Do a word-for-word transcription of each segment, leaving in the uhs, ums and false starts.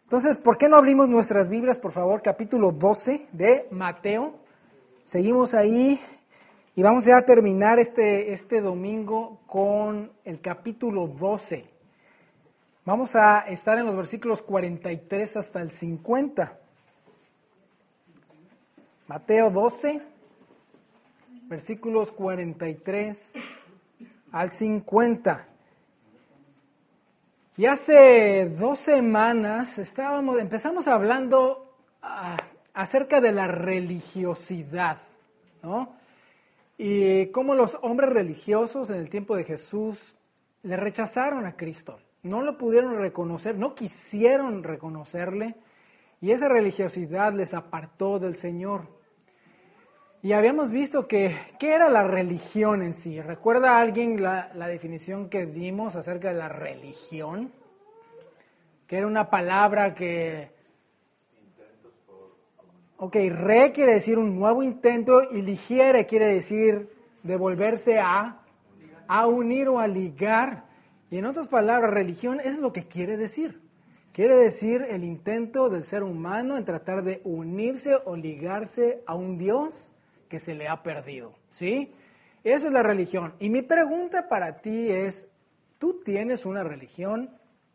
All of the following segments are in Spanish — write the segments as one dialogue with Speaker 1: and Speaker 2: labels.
Speaker 1: Entonces, ¿por qué no abrimos nuestras Biblias, por favor? Capítulo doce de Mateo. Seguimos ahí y vamos ya a terminar este, este domingo con el capítulo doce. Vamos a estar en los versículos cuarenta y tres hasta el cincuenta. Mateo doce, versículos cuarenta y tres al cincuenta. Y hace dos semanas estábamos, empezamos hablando uh, acerca de la religiosidad, ¿no? Y cómo los hombres religiosos en el tiempo de Jesús le rechazaron a Cristo. No lo pudieron reconocer, no quisieron reconocerle, y esa religiosidad les apartó del Señor. Y habíamos visto que, ¿qué era la religión en sí? ¿Recuerda alguien la, la definición que dimos acerca de la religión? Que era una palabra que... Ok, re quiere decir un nuevo intento y ligiere quiere decir devolverse a, a unir o a ligar. Y en otras palabras, religión es lo que quiere decir. Quiere decir el intento del ser humano en tratar de unirse o ligarse a un Dios que se le ha perdido, ¿sí? Eso es la religión. Y mi pregunta para ti es, ¿tú tienes una religión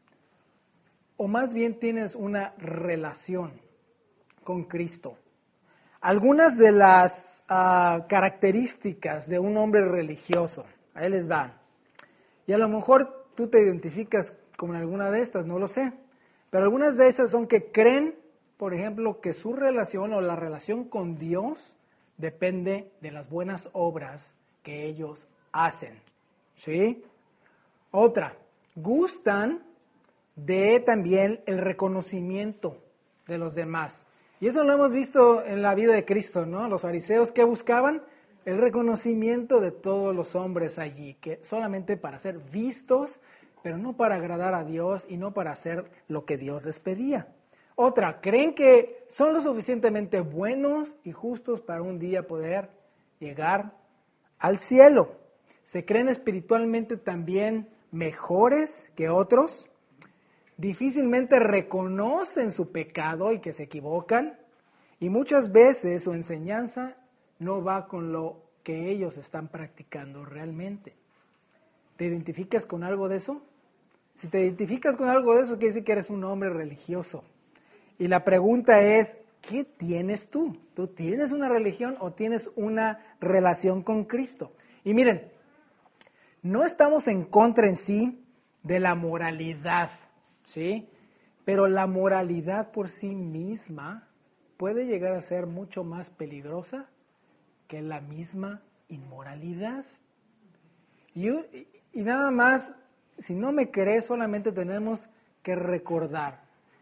Speaker 1: o más bien tienes una relación con Cristo? Algunas de las uh, características de un hombre religioso, ahí les van. Y a lo mejor tú te identificas con alguna de estas, no lo sé. Pero algunas de esas son que creen, por ejemplo, que su relación o la relación con Dios depende de las buenas obras que ellos hacen, ¿sí? Otra, gustan de también el reconocimiento de los demás. Y eso lo hemos visto en la vida de Cristo, ¿no? Los fariseos, ¿qué buscaban? El reconocimiento de todos los hombres allí, que solamente para ser vistos, pero no para agradar a Dios y no para hacer lo que Dios les pedía. Otra, creen que son lo suficientemente buenos y justos para un día poder llegar al cielo. Se creen espiritualmente también mejores que otros. Difícilmente reconocen su pecado y que se equivocan. Y muchas veces su enseñanza no va con lo que ellos están practicando realmente. ¿Te identificas con algo de eso? Si te identificas con algo de eso, quiere decir que eres un hombre religioso. Y la pregunta es, ¿qué tienes tú? ¿Tú tienes una religión o tienes una relación con Cristo? Y miren, no estamos en contra en sí de la moralidad, ¿sí? Pero la moralidad por sí misma puede llegar a ser mucho más peligrosa que la misma inmoralidad. Y, y nada más, si no me crees, solamente tenemos que recordar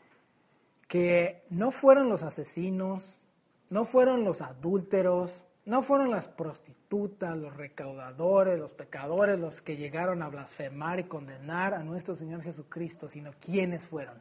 Speaker 1: que no fueron los asesinos, no fueron los adúlteros, no fueron las prostitutas, los recaudadores, los pecadores, los que llegaron a blasfemar y condenar a nuestro Señor Jesucristo, sino ¿quiénes fueron?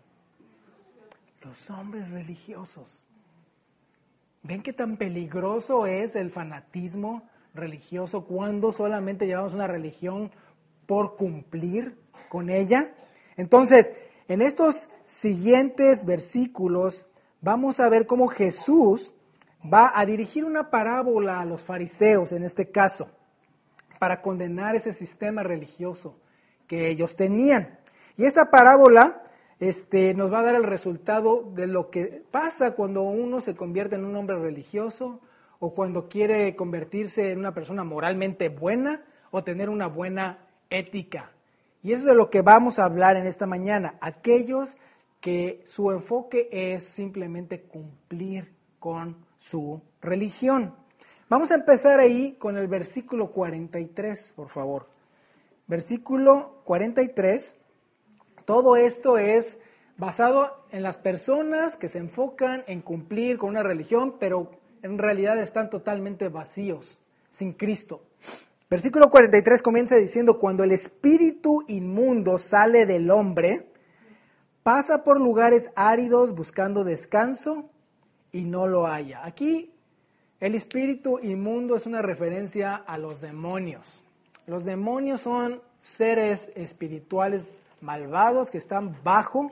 Speaker 1: Los hombres religiosos. ¿Ven qué tan peligroso es el fanatismo religioso cuando solamente llevamos una religión por cumplir con ella? Entonces, en estos siguientes versículos vamos a ver cómo Jesús va a dirigir una parábola a los fariseos, en este caso, para condenar ese sistema religioso que ellos tenían. Y esta parábola este, nos va a dar el resultado de lo que pasa cuando uno se convierte en un hombre religioso o cuando quiere convertirse en una persona moralmente buena o tener una buena ética. Y eso es de lo que vamos a hablar en esta mañana. Aquellos que su enfoque es simplemente cumplir con su religión. Vamos a empezar ahí con el versículo cuarenta y tres, por favor. Versículo cuarenta y tres. Todo esto es basado en las personas que se enfocan en cumplir con una religión, pero en realidad están totalmente vacíos, sin Cristo. Versículo cuarenta y tres comienza diciendo, cuando el espíritu inmundo sale del hombre, pasa por lugares áridos buscando descanso y no lo halla. Aquí el espíritu inmundo es una referencia a los demonios. Los demonios son seres espirituales malvados que están bajo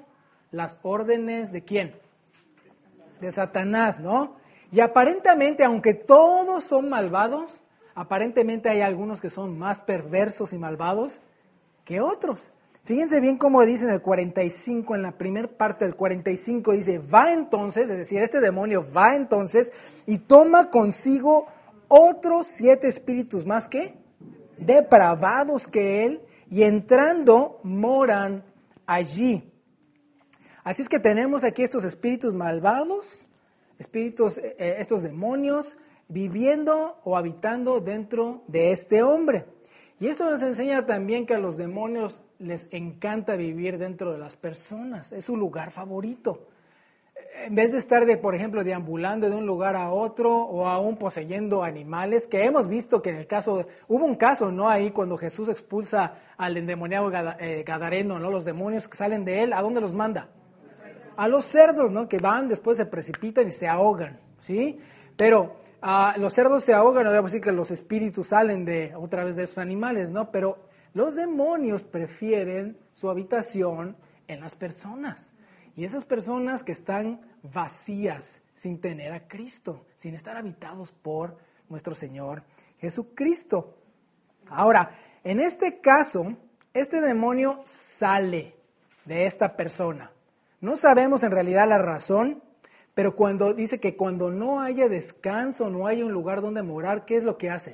Speaker 1: las órdenes de ¿quién? De Satanás, ¿no? Y aparentemente, aunque todos son malvados, aparentemente hay algunos que son más perversos y malvados que otros. Fíjense bien cómo dice en el cuarenta y cinco, en la primera parte del cuarenta y cinco, dice, va entonces, es decir, este demonio va entonces y toma consigo otros siete espíritus más que depravados que él, y entrando moran allí. Así es que tenemos aquí estos espíritus malvados, espíritus, eh, estos demonios, viviendo o habitando dentro de este hombre. Y esto nos enseña también que a los demonios les encanta vivir dentro de las personas, es su lugar favorito. En vez de estar, de, por ejemplo, deambulando de un lugar a otro o aún poseyendo animales, que hemos visto que en el caso, hubo un caso, ¿no? Ahí cuando Jesús expulsa al endemoniado gadareno, ¿no? Los demonios que salen de él, ¿a dónde los manda? A los cerdos, ¿no? Que van, después se precipitan y se ahogan, ¿sí? Pero uh, los cerdos se ahogan, no voy a decir que los espíritus salen de otra vez de esos animales, ¿no? Pero los demonios prefieren su habitación en las personas. Y esas personas que están vacías, sin tener a Cristo, sin estar habitados por nuestro Señor Jesucristo. Ahora, en este caso, este demonio sale de esta persona. No sabemos en realidad la razón, pero cuando dice que cuando no haya descanso, no haya un lugar donde morar, ¿qué es lo que hace?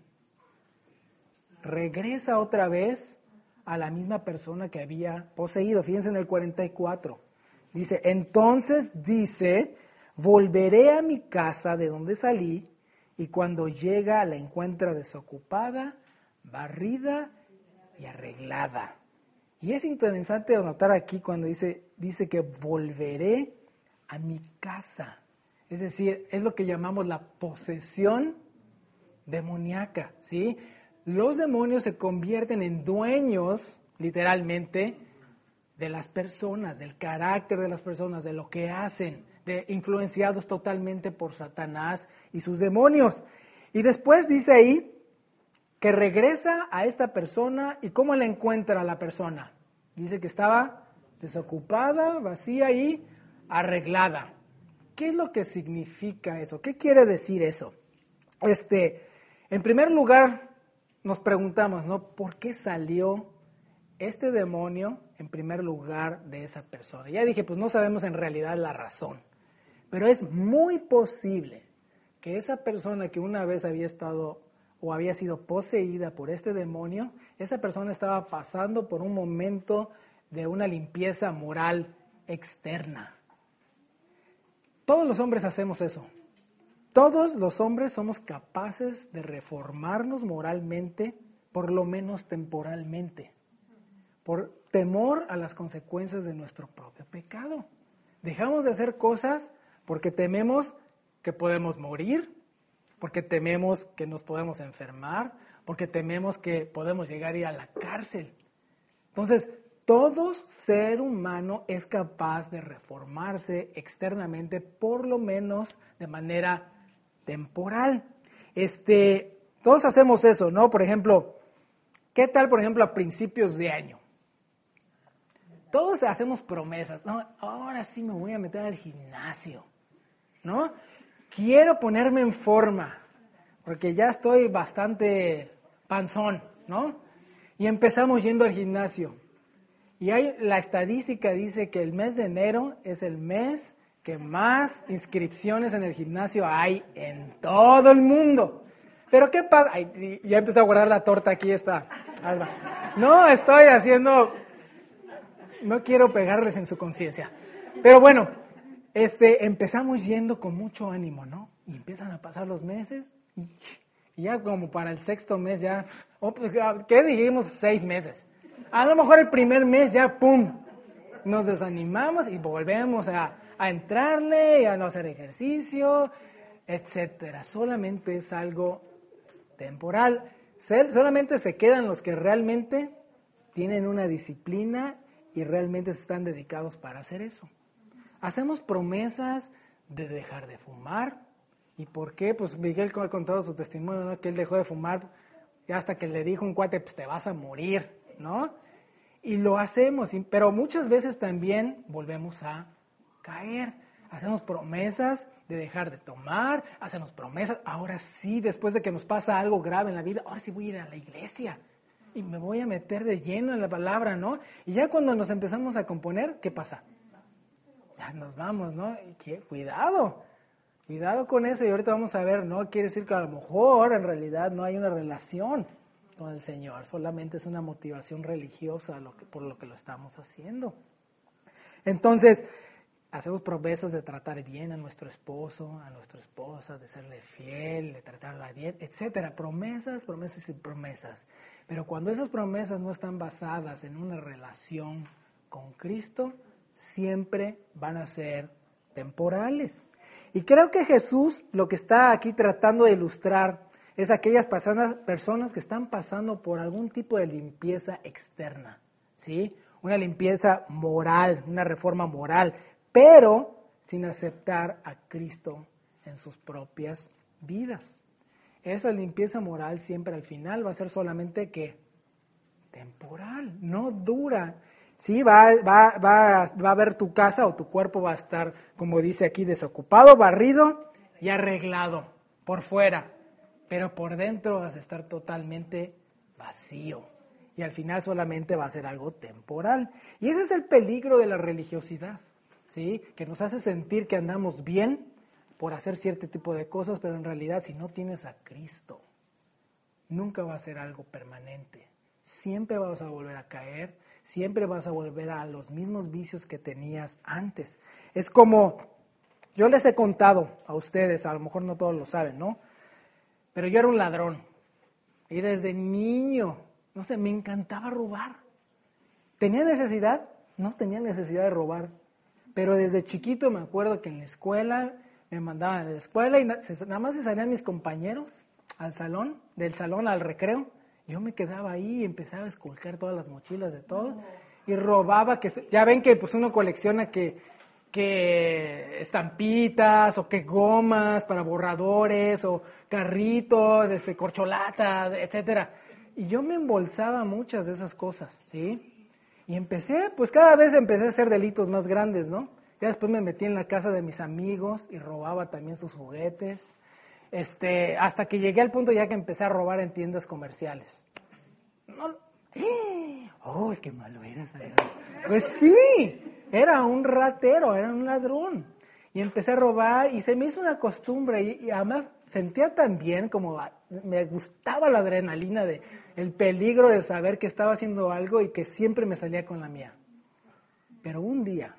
Speaker 1: Regresa otra vez a la misma persona que había poseído. Fíjense en el cuarenta y cuatro. Dice, entonces dice, volveré a mi casa de donde salí, y cuando llega la encuentra desocupada, barrida y arreglada. Y es interesante notar aquí cuando dice, dice que volveré a mi casa. Es decir, es lo que llamamos la posesión demoníaca, ¿sí? Los demonios se convierten en dueños, literalmente, de las personas, del carácter de las personas, de lo que hacen, de influenciados totalmente por Satanás y sus demonios. Y después dice ahí que regresa a esta persona, y ¿cómo la encuentra a la persona? Dice que estaba desocupada, vacía y arreglada. ¿Qué es lo que significa eso? ¿Qué quiere decir eso? Este, en primer lugar, nos preguntamos, ¿no? ¿Por qué salió este demonio en primer lugar de esa persona? Ya dije, pues no sabemos en realidad la razón, pero es muy posible que esa persona que una vez había estado o había sido poseída por este demonio, esa persona estaba pasando por un momento de una limpieza moral externa. Todos los hombres hacemos eso. Todos los hombres somos capaces de reformarnos moralmente, por lo menos temporalmente, por temor a las consecuencias de nuestro propio pecado. Dejamos de hacer cosas porque tememos que podemos morir, porque tememos que nos podemos enfermar, porque tememos que podemos llegar a ir a la cárcel. Entonces, todo ser humano es capaz de reformarse externamente, por lo menos de manera temporal. Este, todos hacemos eso, ¿no? Por ejemplo, ¿qué tal, por ejemplo, a principios de año? Todos hacemos promesas, ¿no? Ahora sí me voy a meter al gimnasio, ¿no? Quiero ponerme en forma, porque ya estoy bastante panzón, ¿no? Y empezamos yendo al gimnasio. Y hay, la estadística dice que el mes de enero es el mes que más inscripciones en el gimnasio hay en todo el mundo. Pero ¿qué pasa? Ay, ya empecé a guardar la torta aquí, está, Alba. No, estoy haciendo... No quiero pegarles en su conciencia. Pero bueno, este, empezamos yendo con mucho ánimo, ¿no? Y empiezan a pasar los meses y, y ya como para el sexto mes ya... Oh, pues, ¿qué dijimos? Seis meses. A lo mejor el primer mes ya, ¡pum!, nos desanimamos y volvemos a, a entrarle y a no hacer ejercicio, etcétera. Solamente es algo temporal. Solamente se quedan los que realmente tienen una disciplina y realmente están dedicados para hacer eso. Hacemos promesas de dejar de fumar. ¿Y por qué? Pues Miguel ha contado su testimonio, ¿no? Que él dejó de fumar y hasta que le dijo un cuate, pues te vas a morir, ¿no? y lo hacemos, pero muchas veces también volvemos a caer. Hacemos promesas de dejar de tomar, hacemos promesas, ahora sí, después de que nos pasa algo grave en la vida, ahora sí voy a ir a la iglesia y me voy a meter de lleno en la palabra, ¿no? Y ya cuando nos empezamos a componer, ¿qué pasa? Ya nos vamos, ¿no? ¿Y qué? Cuidado, cuidado con eso, y ahorita vamos a ver, ¿no? Quiere decir que a lo mejor en realidad no hay una relación con el Señor, solamente es una motivación religiosa lo que, por lo que lo estamos haciendo. Entonces, hacemos promesas de tratar bien a nuestro esposo, a nuestra esposa, de serle fiel, de tratarla bien, etcétera. Promesas, promesas y promesas. Pero cuando esas promesas no están basadas en una relación con Cristo, siempre van a ser temporales. Y creo que Jesús lo que está aquí tratando de ilustrar es aquellas personas, personas que están pasando por algún tipo de limpieza externa, ¿sí? Una limpieza moral, una reforma moral, pero sin aceptar a Cristo en sus propias vidas. Esa limpieza moral siempre al final va a ser solamente que temporal, no dura. Sí, va, va, va, va a ver tu casa o tu cuerpo va a estar, como dice aquí, desocupado, barrido y arreglado por fuera, pero por dentro vas a estar totalmente vacío. Y al final solamente va a ser algo temporal. Y ese es el peligro de la religiosidad. ¿Sí? Que nos hace sentir que andamos bien por hacer cierto tipo de cosas, pero en realidad si no tienes a Cristo, nunca va a ser algo permanente. Siempre vas a volver a caer, siempre vas a volver a los mismos vicios que tenías antes. Es como, yo les he contado a ustedes, a lo mejor no todos lo saben, ¿no? Pero yo era un ladrón y desde niño, no sé, me encantaba robar. ¿Tenía necesidad? No tenía necesidad de robar. Pero desde chiquito me acuerdo que en la escuela, me mandaban a la escuela y nada más se salían mis compañeros al salón, del salón al recreo. Yo me quedaba ahí y empezaba a esculcar todas las mochilas de todo y robaba, que ya ven que pues uno colecciona que, que estampitas o que gomas para borradores o carritos, este, corcholatas, etcétera. Y yo me embolsaba muchas de esas cosas, ¿sí? Y empecé, pues cada vez empecé a hacer delitos más grandes, ¿no? Ya después me metí en la casa de mis amigos y robaba también sus juguetes. Este, hasta que llegué al punto ya que empecé a robar en tiendas comerciales. No, ¡eh! ¡Oh, qué malo eras! Pues sí, era un ratero, era un ladrón. Y empecé a robar y se me hizo una costumbre y, y además sentía tan bien como me gustaba la adrenalina de el peligro de saber que estaba haciendo algo y que siempre me salía con la mía. Pero un día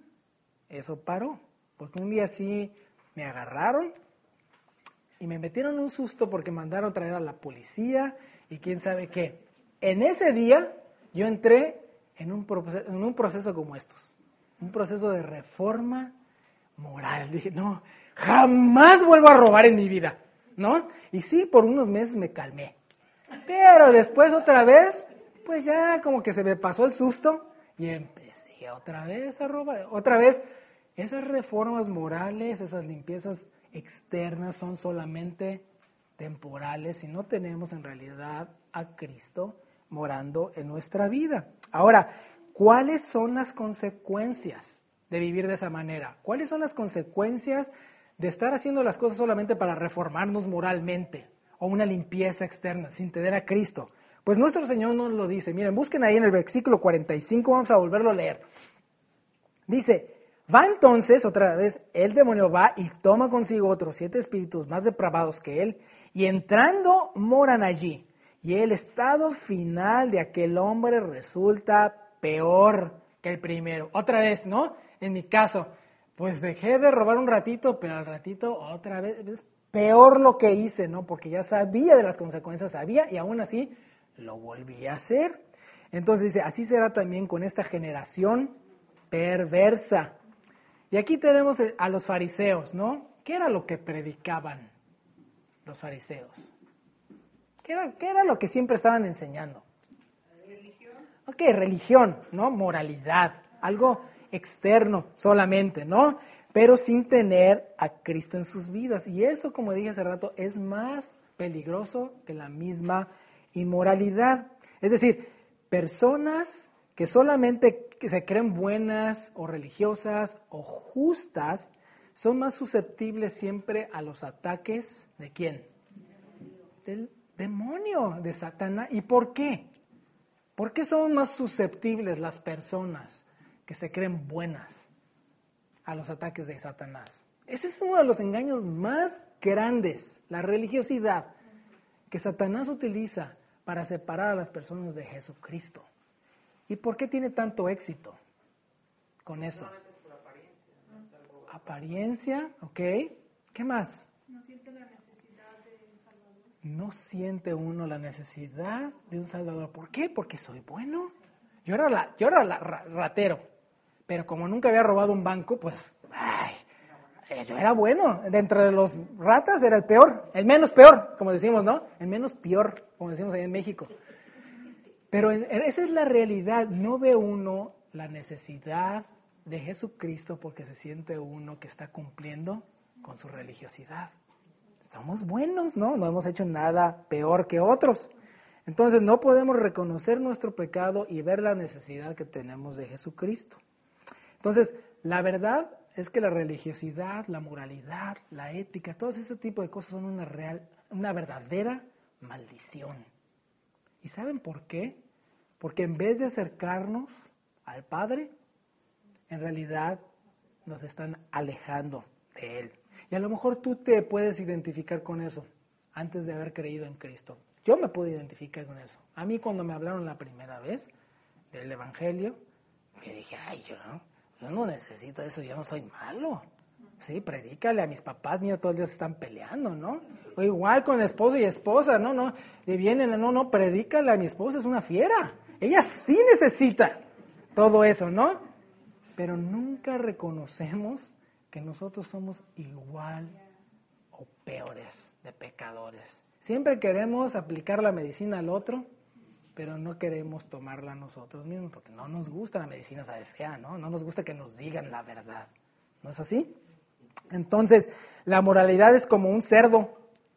Speaker 1: eso paró, porque un día sí me agarraron y me metieron un susto porque mandaron traer a la policía y quién sabe qué. En ese día yo entré en un proceso, en un proceso como estos, un proceso de reforma moral. Dije, no, jamás vuelvo a robar en mi vida, ¿no? Y sí, por unos meses me calmé. Pero después otra vez, pues ya como que se me pasó el susto y empecé otra vez a robar. Otra vez, esas reformas morales, esas limpiezas externas son solamente temporales si no tenemos en realidad a Cristo morando en nuestra vida. Ahora, ¿cuáles son las consecuencias de vivir de esa manera? ¿Cuáles son las consecuencias de estar haciendo las cosas solamente para reformarnos moralmente o una limpieza externa sin tener a Cristo? Pues nuestro Señor nos lo dice. Miren, busquen ahí en el versículo cuarenta y cinco, vamos a volverlo a leer. Dice, va entonces, otra vez, el demonio va y toma consigo otros siete espíritus más depravados que él, y entrando moran allí. Y el estado final de aquel hombre resulta peor que el primero. Otra vez, ¿no? En mi caso, pues dejé de robar un ratito, pero al ratito otra vez, es peor lo que hice, ¿no? Porque ya sabía de las consecuencias, sabía, y aún así lo volví a hacer. Entonces dice, así será también con esta generación perversa. Y aquí tenemos a los fariseos, ¿no? ¿Qué era lo que predicaban los fariseos? ¿Qué era, qué era lo que siempre estaban enseñando? Religión. Ok, religión, ¿no? Moralidad, algo externo solamente, ¿no? Pero sin tener a Cristo en sus vidas. Y eso, como dije hace rato, es más peligroso que la misma inmoralidad. Es decir, personas que que solamente que se creen buenas o religiosas o justas, son más susceptibles siempre a los ataques ¿de quién? Del demonio, de Satanás. ¿Y por qué? ¿Por qué son más susceptibles las personas que se creen buenas a los ataques de Satanás? Ese es uno de los engaños más grandes, la religiosidad, que Satanás utiliza para separar a las personas de Jesucristo. ¿Y por qué tiene tanto éxito con eso? Apariencia, ok. ¿Qué más?
Speaker 2: No siente la necesidad de un Salvador.
Speaker 1: No siente uno la necesidad de un Salvador. ¿Por qué? Porque soy bueno. Yo era, la, yo era la, ra, ratero, pero como nunca había robado un banco, pues, ay, yo era bueno. Dentro de los ratas era el peor, el menos peor, como decimos, ¿no? El menos peor, como decimos ahí en México. Pero en, esa es la realidad. No ve uno la necesidad de Jesucristo porque se siente uno que está cumpliendo con su religiosidad. Somos buenos, ¿no? No hemos hecho nada peor que otros. Entonces no podemos reconocer nuestro pecado y ver la necesidad que tenemos de Jesucristo. Entonces, la verdad es que la religiosidad, la moralidad, la ética, todo ese tipo de cosas son una real, una verdadera maldición. ¿Y saben por qué? Porque en vez de acercarnos al Padre, en realidad nos están alejando de Él. Y a lo mejor tú te puedes identificar con eso antes de haber creído en Cristo. Yo me puedo identificar con eso. A mí cuando me hablaron la primera vez del Evangelio, me dije, ay, yo, yo no necesito eso, yo no soy malo. Sí, predícale a mis papás, mira, todos los días están peleando, ¿no? O igual con esposo y esposa, no, no. Y vienen, no, no, predícale a mi esposa, es una fiera. Ella sí necesita todo eso, ¿no? Pero nunca reconocemos que nosotros somos igual o peores de pecadores. Siempre queremos aplicar la medicina al otro, pero no queremos tomarla nosotros mismos, porque no nos gusta la medicina, sabe fea, ¿no? No nos gusta que nos digan la verdad. ¿No es así? Entonces, la moralidad es como un cerdo.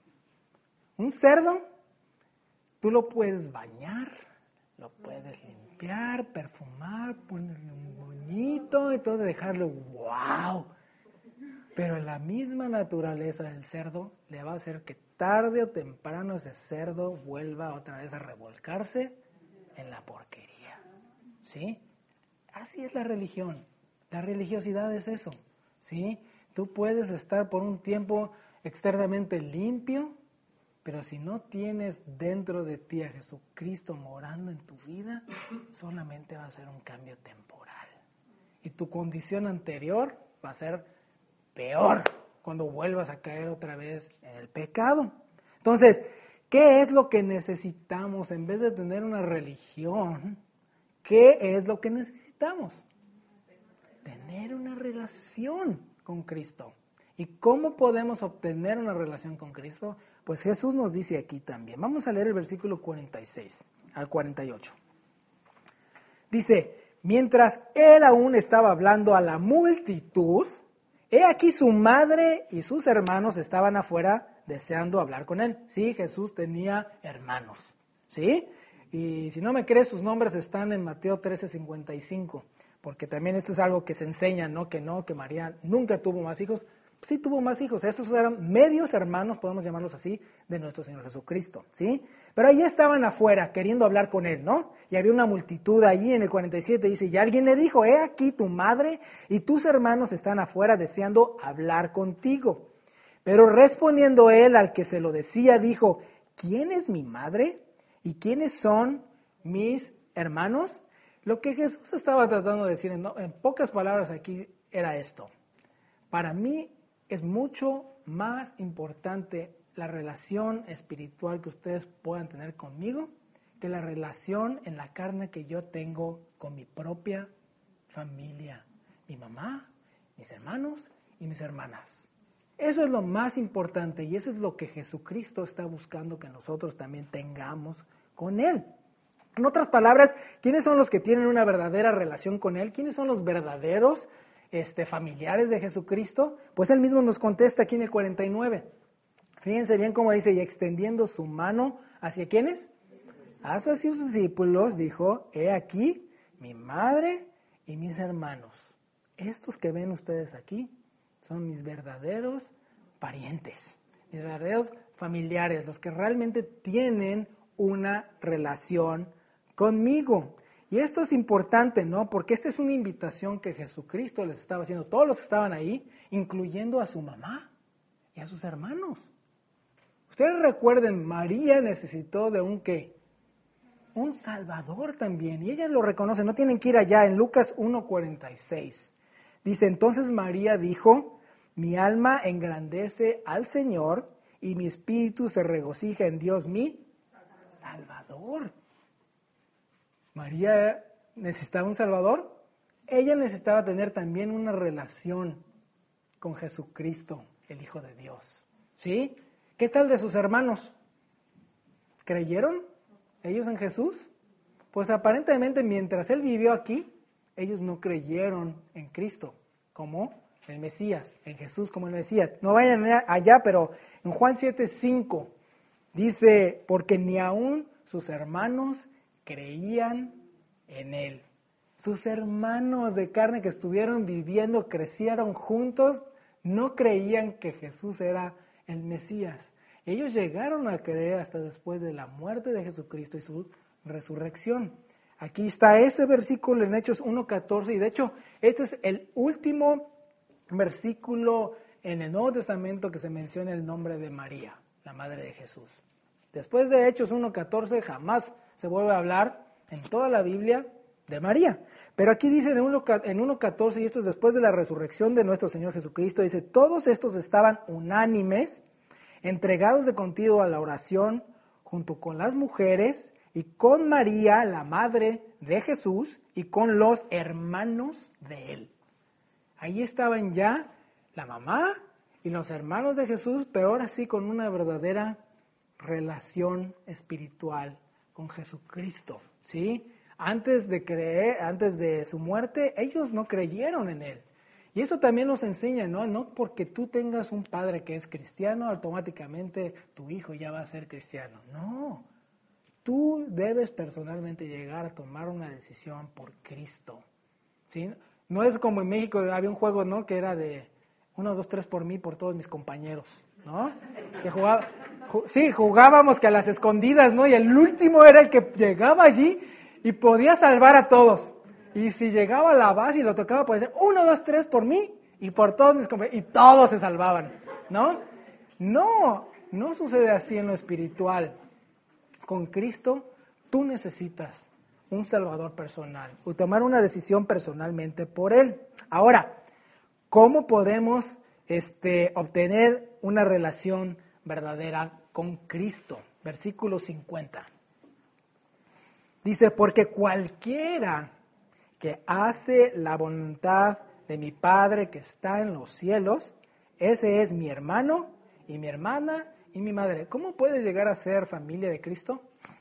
Speaker 1: Un cerdo, tú lo puedes bañar, lo puedes limpiar, perfumar, ponerle un bonito y todo, dejarlo wow. Pero la misma naturaleza del cerdo le va a hacer que tarde o temprano ese cerdo vuelva otra vez a revolcarse en la porquería. ¿Sí? Así es la religión. La religiosidad es eso. ¿Sí? Tú puedes estar por un tiempo externamente limpio, pero si no tienes dentro de ti a Jesucristo morando en tu vida, solamente va a ser un cambio temporal. Y tu condición anterior va a ser peor cuando vuelvas a caer otra vez en el pecado. Entonces, ¿qué es lo que necesitamos en vez de tener una religión? ¿Qué es lo que necesitamos? Tener una relación con Cristo. ¿Y cómo podemos obtener una relación con Cristo? Pues Jesús nos dice aquí también. Vamos a leer el versículo cuarenta y seis al cuarenta y ocho. Dice, mientras él aún estaba hablando a la multitud, he aquí su madre y sus hermanos estaban afuera deseando hablar con él. Sí, Jesús tenía hermanos, ¿sí? Y si no me crees, sus nombres están en Mateo trece cincuenta y cinco, porque también esto es algo que se enseña, ¿no? Que no, que María nunca tuvo más hijos. Sí tuvo más hijos, estos eran medios hermanos, podemos llamarlos así, de nuestro Señor Jesucristo, ¿sí? Pero ahí estaban afuera queriendo hablar con él, ¿no? Y había una multitud allí en el cuarenta y siete, dice, y alguien le dijo, he aquí tu madre y tus hermanos están afuera deseando hablar contigo. Pero respondiendo él al que se lo decía, dijo, ¿quién es mi madre? ¿Y quiénes son mis hermanos? Lo que Jesús estaba tratando de decir, en, en pocas palabras aquí, era esto. Para mí es mucho más importante la relación espiritual que ustedes puedan tener conmigo que la relación en la carne que yo tengo con mi propia familia, mi mamá, mis hermanos y mis hermanas. Eso es lo más importante y eso es lo que Jesucristo está buscando que nosotros también tengamos con Él. En otras palabras, ¿quiénes son los que tienen una verdadera relación con Él? ¿Quiénes son los verdaderos este, familiares de Jesucristo? Pues Él mismo nos contesta aquí en el cuarenta y nueve. Fíjense bien cómo dice, y extendiendo su mano, ¿hacia quiénes? Hacia sus discípulos, dijo, he aquí mi madre y mis hermanos. Estos que ven ustedes aquí son mis verdaderos parientes, mis verdaderos familiares, los que realmente tienen una relación conmigo. Y esto es importante, ¿no? Porque esta es una invitación que Jesucristo les estaba haciendo, todos los que estaban ahí, incluyendo a su mamá y a sus hermanos. Ustedes recuerden, María necesitó de un ¿qué? Un Salvador también, y ella lo reconoce, no tienen que ir allá, en Lucas uno cuarenta y seis. Dice, entonces María dijo, mi alma engrandece al Señor, y mi espíritu se regocija en Dios mi Salvador. María necesitaba un Salvador, ella necesitaba tener también una relación con Jesucristo, el Hijo de Dios. ¿Sí? ¿Qué tal de sus hermanos? ¿Creyeron ellos en Jesús? Pues aparentemente mientras Él vivió aquí, ellos no creyeron en Cristo como el Mesías, en Jesús como el Mesías. No vayan allá, pero en Juan siete cinco dice, porque ni aún sus hermanos creían en Él. Sus hermanos de carne que estuvieron viviendo, crecieron juntos, no creían que Jesús era el Mesías. Ellos llegaron a creer hasta después de la muerte de Jesucristo y su resurrección. Aquí está ese versículo en Hechos uno catorce, y de hecho este es el último versículo en el Nuevo Testamento que se menciona el nombre de María, la madre de Jesús. Después de Hechos uno catorce jamás se vuelve a hablar en toda la Biblia de María. Pero aquí dice en uno catorce, y esto es después de la resurrección de nuestro Señor Jesucristo, dice, todos estos estaban unánimes, entregados de continuo a la oración, junto con las mujeres y con María, la madre de Jesús, y con los hermanos de él. Ahí estaban ya la mamá y los hermanos de Jesús, pero ahora sí con una verdadera relación espiritual con Jesucristo, ¿sí? Antes de creer, antes de su muerte, ellos no creyeron en él. Y eso también nos enseña, ¿no? No porque tú tengas un padre que es cristiano, automáticamente tu hijo ya va a ser cristiano. No, tú debes personalmente llegar a tomar una decisión por Cristo, ¿sí? No es como en México, había un juego, ¿no? Que era de uno, dos, tres por mí, por todos mis compañeros, ¿no? Que jugaba, ju- sí, jugábamos que a las escondidas, ¿no? Y el último era el que llegaba allí y podía salvar a todos. Y si llegaba a la base y lo tocaba, podía decir, uno, dos, tres por mí y por todos mis compañeros. Y todos se salvaban, ¿no? No, no sucede así en lo espiritual. Con Cristo, tú necesitas un Salvador personal o tomar una decisión personalmente por Él. Ahora, ¿cómo podemos este, obtener una relación verdadera con Cristo? Versículo cincuenta. Dice, porque cualquiera que hace la voluntad de mi Padre que está en los cielos, ese es mi hermano y mi hermana y mi madre. ¿Cómo puedes llegar a ser familia de Cristo?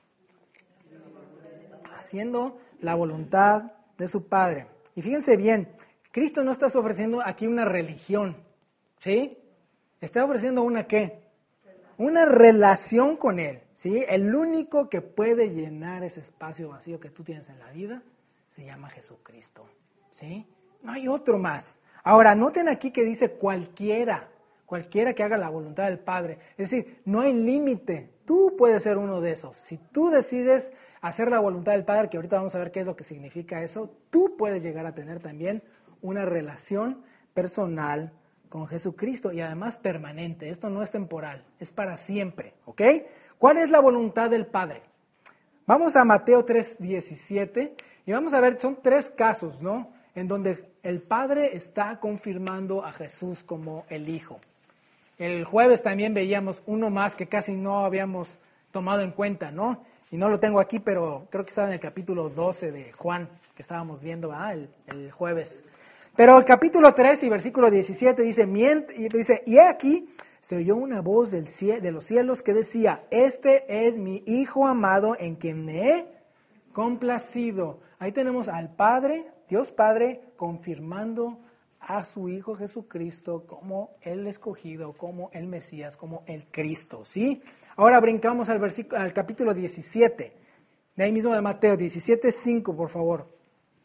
Speaker 1: Haciendo la voluntad de su Padre. Y fíjense bien, Cristo no está ofreciendo aquí una religión, ¿sí? Está ofreciendo una ¿qué? Una relación con Él, ¿sí? El único que puede llenar ese espacio vacío que tú tienes en la vida se llama Jesucristo, ¿sí? No hay otro más. Ahora, noten aquí que dice cualquiera, cualquiera que haga la voluntad del Padre. Es decir, no hay límite. Tú puedes ser uno de esos. Si tú decides hacer la voluntad del Padre, que ahorita vamos a ver qué es lo que significa eso, tú puedes llegar a tener también una relación personal con Jesucristo y además permanente. Esto no es temporal, es para siempre, ¿ok? ¿Cuál es la voluntad del Padre? Vamos a Mateo tres diecisiete y vamos a ver, son tres casos, ¿no? En donde el Padre está confirmando a Jesús como el Hijo. El jueves también veíamos uno más que casi no habíamos tomado en cuenta, ¿no? Y no lo tengo aquí, pero creo que estaba en el capítulo doce de Juan, que estábamos viendo, ¿verdad? El, el jueves. Pero el capítulo tres y versículo diecisiete dice, Mient, y dice, y he aquí se oyó una voz del cie- de los cielos que decía, este es mi Hijo amado en quien me he complacido. Ahí tenemos al Padre, Dios Padre, confirmando a su Hijo Jesucristo como el escogido, como el Mesías, como el Cristo, ¿sí? Ahora brincamos al, versículo, al capítulo diecisiete, de ahí mismo de Mateo, diecisiete cinco, por favor.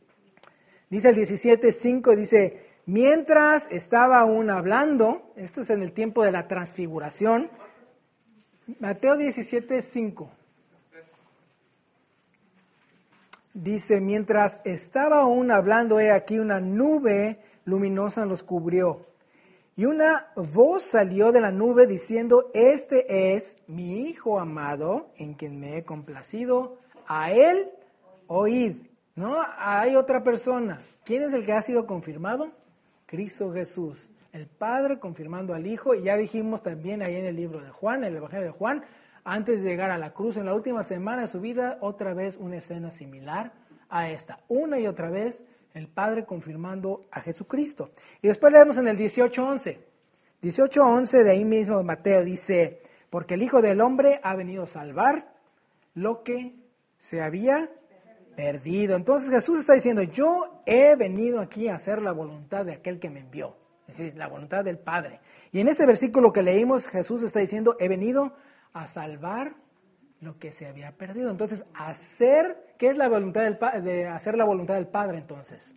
Speaker 1: Dice el diecisiete cinco, dice, mientras estaba aún hablando, esto es en el tiempo de la transfiguración, Mateo diecisiete cinco. Dice, mientras estaba aún hablando, he aquí una nube luminosa los cubrió. Y una voz salió de la nube diciendo, este es mi Hijo amado, en quien me he complacido, a él oíd. No, hay otra persona. ¿Quién es el que ha sido confirmado? Cristo Jesús. El Padre confirmando al Hijo, y ya dijimos también ahí en el libro de Juan, en el Evangelio de Juan, antes de llegar a la cruz, en la última semana de su vida, otra vez una escena similar a esta. Una y otra vez, el Padre confirmando a Jesucristo. Y después leemos en el dieciocho once. dieciocho once de ahí mismo de Mateo dice, porque el Hijo del Hombre ha venido a salvar lo que se había perdido. Entonces Jesús está diciendo, yo he venido aquí a hacer la voluntad de aquel que me envió. Es decir, la voluntad del Padre. Y en ese versículo que leímos, Jesús está diciendo, he venido a salvar lo que se había perdido. Entonces, hacer, ¿qué es la voluntad del pa- de hacer la voluntad del Padre entonces?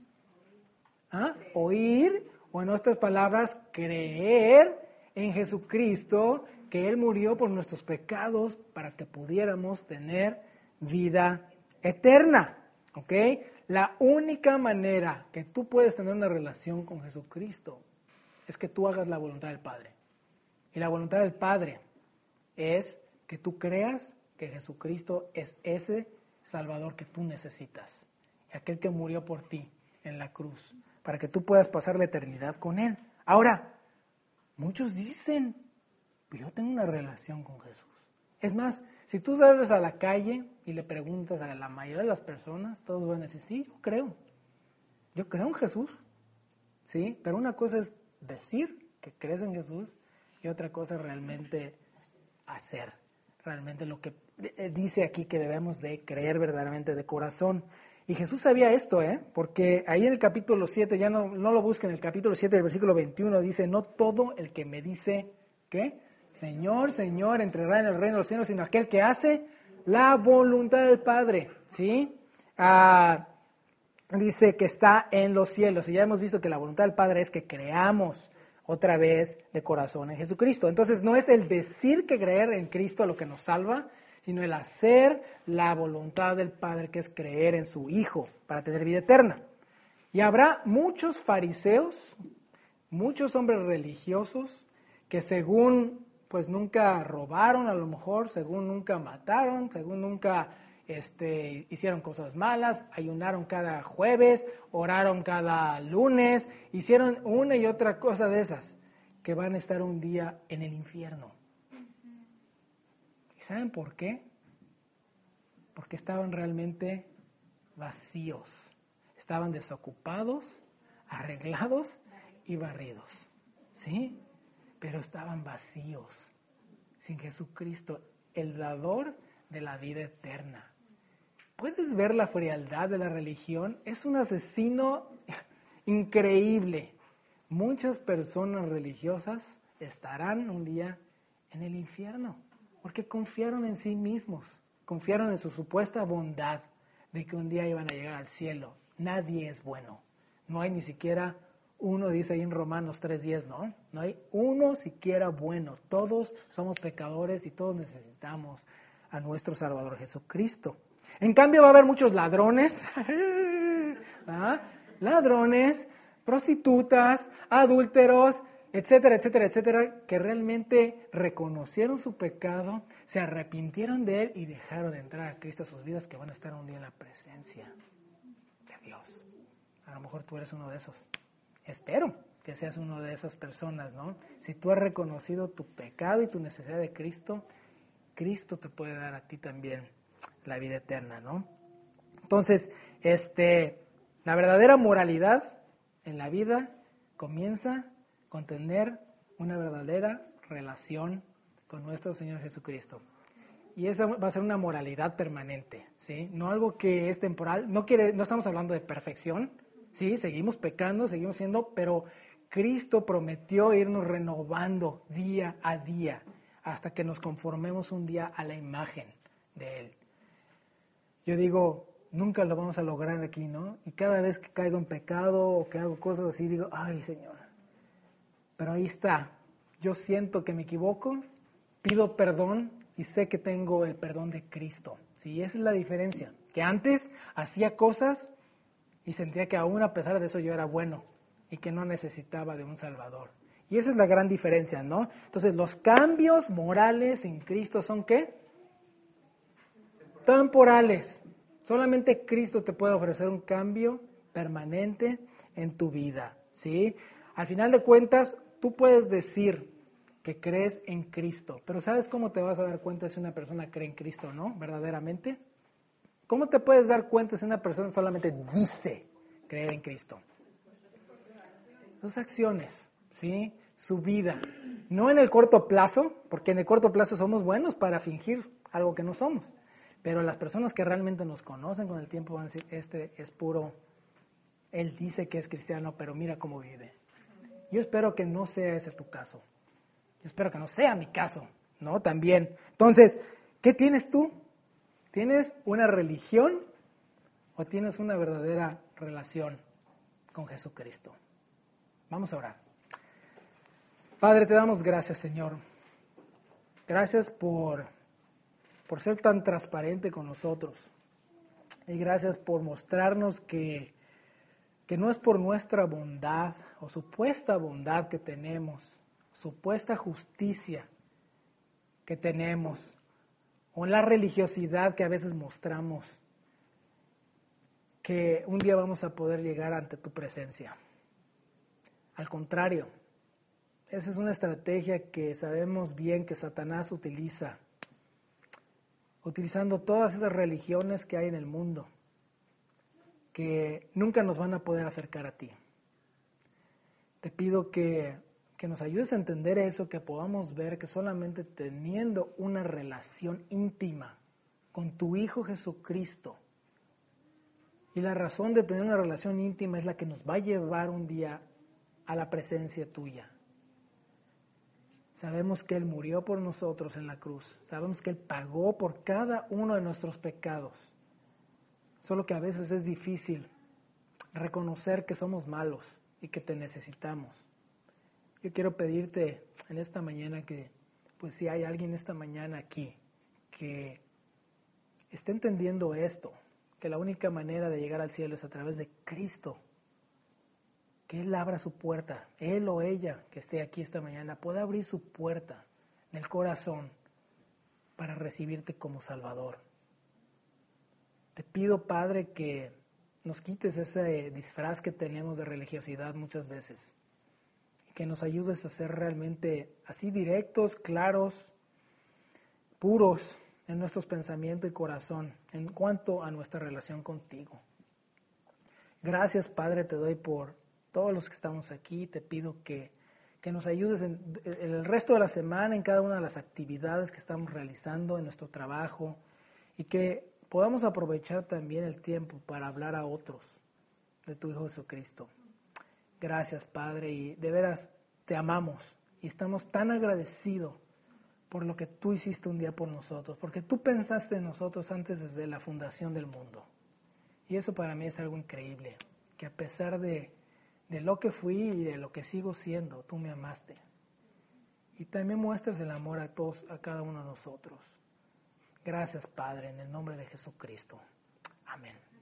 Speaker 1: ¿Ah? Oír, o en otras palabras, creer en Jesucristo, que Él murió por nuestros pecados para que pudiéramos tener vida eterna. ¿Ok? La única manera que tú puedes tener una relación con Jesucristo es que tú hagas la voluntad del Padre. Y la voluntad del Padre es que tú creas que Jesucristo es ese Salvador que tú necesitas, aquel que murió por ti en la cruz, para que tú puedas pasar la eternidad con Él. Ahora, muchos dicen, pues yo tengo una relación con Jesús. Es más, si tú sales a la calle y le preguntas a la mayoría de las personas, todos van a decir, sí, yo creo. Yo creo en Jesús, ¿sí? Pero una cosa es decir que crees en Jesús y otra cosa es realmente hacer. Realmente lo que dice aquí que debemos de creer verdaderamente de corazón. Y Jesús sabía esto, ¿eh? Porque ahí en el capítulo siete, ya no, no lo busquen, en el capítulo siete del versículo veintiuno dice, no todo el que me dice, ¿qué? Señor, Señor, entrará en el reino de los cielos, sino aquel que hace la voluntad del Padre, ¿sí? Ah, dice que está en los cielos, y ya hemos visto que la voluntad del Padre es que creamos otra vez de corazón en Jesucristo. Entonces no es el decir que creer en Cristo lo que nos salva, sino el hacer la voluntad del Padre, que es creer en su Hijo para tener vida eterna. Y habrá muchos fariseos, muchos hombres religiosos, que según pues nunca robaron a lo mejor, según nunca mataron, según nunca este, hicieron cosas malas, ayunaron cada jueves, oraron cada lunes, hicieron una y otra cosa de esas, que van a estar un día en el infierno. ¿Y saben por qué? Porque estaban realmente vacíos, estaban desocupados, arreglados y barridos, ¿sí? Pero estaban vacíos, sin Jesucristo, el dador de la vida eterna. ¿Puedes ver la frialdad de la religión? Es un asesino increíble. Muchas personas religiosas estarán un día en el infierno, porque confiaron en sí mismos, confiaron en su supuesta bondad de que un día iban a llegar al cielo. Nadie es bueno, no hay ni siquiera uno, dice ahí en Romanos tres diez, ¿no? No hay uno siquiera bueno. Todos somos pecadores y todos necesitamos a nuestro Salvador Jesucristo. En cambio va a haber muchos ladrones, ¿ah? ladrones, prostitutas, adúlteros, etcétera, etcétera, etcétera, que realmente reconocieron su pecado, se arrepintieron de él y dejaron de entrar a Cristo a sus vidas, que van a estar un día en la presencia de Dios. A lo mejor tú eres uno de esos. Espero que seas una de esas personas, ¿no? Si tú has reconocido tu pecado y tu necesidad de Cristo, Cristo te puede dar a ti también la vida eterna, ¿no? Entonces, este, la verdadera moralidad en la vida comienza con tener una verdadera relación con nuestro Señor Jesucristo. Y esa va a ser una moralidad permanente, ¿sí? No algo que es temporal. No quiere, no estamos hablando de perfección. Sí, seguimos pecando, seguimos siendo, pero Cristo prometió irnos renovando día a día hasta que nos conformemos un día a la imagen de Él. Yo digo, nunca lo vamos a lograr aquí, ¿no? Y cada vez que caigo en pecado o que hago cosas así, digo, ay, Señor. Pero ahí está. Yo siento que me equivoco, pido perdón y sé que tengo el perdón de Cristo. Sí, esa es la diferencia. Que antes hacía cosas y sentía que aún a pesar de eso yo era bueno y que no necesitaba de un Salvador. Y esa es la gran diferencia, ¿no? Entonces, los cambios morales en Cristo son ¿qué? Temporales. Solamente Cristo te puede ofrecer un cambio permanente en tu vida, ¿sí? Al final de cuentas, tú puedes decir que crees en Cristo, pero ¿sabes cómo te vas a dar cuenta si una persona cree en Cristo, no? Verdaderamente. ¿Cómo te puedes dar cuenta si una persona solamente dice creer en Cristo? Sus acciones, ¿sí? Su vida. No en el corto plazo, porque en el corto plazo somos buenos para fingir algo que no somos. Pero las personas que realmente nos conocen con el tiempo van a decir, este es puro, él dice que es cristiano, pero mira cómo vive. Yo espero que no sea ese tu caso. Yo espero que no sea mi caso, ¿no? También. Entonces, ¿qué tienes tú? ¿Tienes una religión o tienes una verdadera relación con Jesucristo? Vamos a orar. Padre, te damos gracias, Señor. Gracias por, por ser tan transparente con nosotros. Y gracias por mostrarnos que, que no es por nuestra bondad o supuesta bondad que tenemos, supuesta justicia que tenemos, o la religiosidad que a veces mostramos, que un día vamos a poder llegar ante tu presencia. Al contrario, esa es una estrategia que sabemos bien que Satanás utiliza, utilizando todas esas religiones que hay en el mundo, que nunca nos van a poder acercar a ti. Te pido que, que nos ayudes a entender eso, que podamos ver que solamente teniendo una relación íntima con tu Hijo Jesucristo, y la razón de tener una relación íntima es la que nos va a llevar un día a la presencia tuya. Sabemos que Él murió por nosotros en la cruz. Sabemos que Él pagó por cada uno de nuestros pecados. Solo que a veces es difícil reconocer que somos malos y que te necesitamos. Yo quiero pedirte en esta mañana que, pues si hay alguien esta mañana aquí que esté entendiendo esto, que la única manera de llegar al cielo es a través de Cristo, que Él abra su puerta, él o ella que esté aquí esta mañana, pueda abrir su puerta del corazón para recibirte como Salvador. Te pido, Padre, que nos quites ese disfraz que tenemos de religiosidad muchas veces, y que nos ayudes a ser realmente así directos, claros, puros en nuestros pensamientos y corazón en cuanto a nuestra relación contigo. Gracias, Padre, te doy por todos los que estamos aquí. Te pido que, que nos ayudes en, en el resto de la semana, en cada una de las actividades que estamos realizando, en nuestro trabajo, y que podamos aprovechar también el tiempo para hablar a otros de tu Hijo Jesucristo. Gracias, Padre, y de veras te amamos y estamos tan agradecidos por lo que tú hiciste un día por nosotros, porque tú pensaste en nosotros antes desde la fundación del mundo. Y eso para mí es algo increíble, que a pesar de, de lo que fui y de lo que sigo siendo, tú me amaste. Y también muestras el amor a todos, a cada uno de nosotros. Gracias, Padre, en el nombre de Jesucristo. Amén.